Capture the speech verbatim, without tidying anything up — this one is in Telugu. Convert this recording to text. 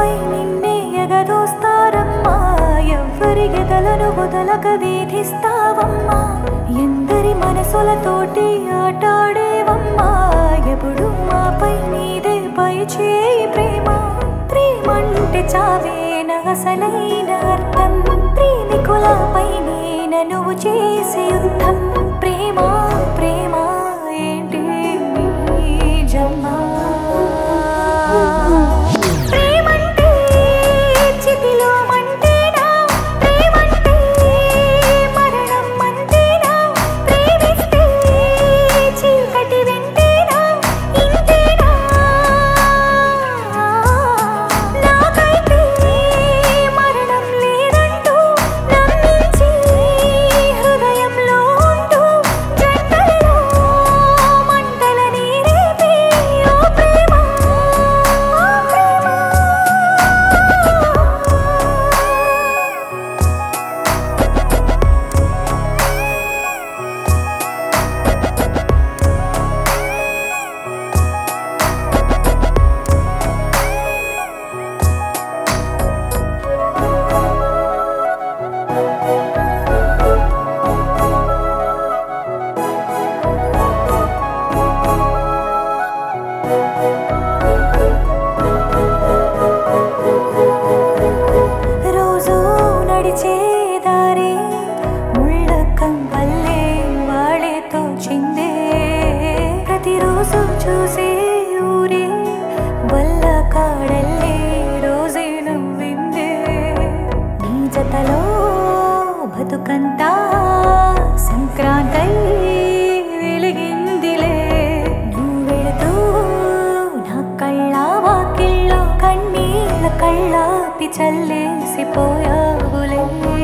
నాపై నిన్నే ఎగదోస్తారమ్మా ఎవ్వరి గెదలను వదలక వేధిస్తావమ్మా ఎందరి మనసులతోటి ఆటాడేవమ్మా ఎప్పుడు మాపై నీదే పై చేయి ప్రేమ ప్రేమంటే చావేన అసలైన అర్థం ప్రేమికులపై నువ్వు చేసే యుద్ధం ప్రేమ ప్రేమ ఏంటి నీ జన్మ ప్రేమంటే చితిలో మంటేనా ప్రేమంటే మరణం అంతేనా ప్రేమిస్తే చీకటి వెంటేనా ఇంతేనా నాకైతే మరణం లేదంటూ నమ్మించి హృదయంలో ఉంటూ జంటలలో మంటలని రేపే ఓ ప్రేమ ఓ ప్రేమ రోజు నడిచే దారి ముళ్ళ కంపల్లే వాడేతో చిందే ప్రతిరోజు చూసే ఊరే వల్ల కాడల్లే రోజే నవ్విందే నీ జతలో బతుకంతా సంక్రాంతై వెలిగిందిలే నువ్వు వెళుతూ నా కళ్ళ వాకిల్లో కన్నీళ్ళ కళ్ళాపి చల్లేసిపోయావులే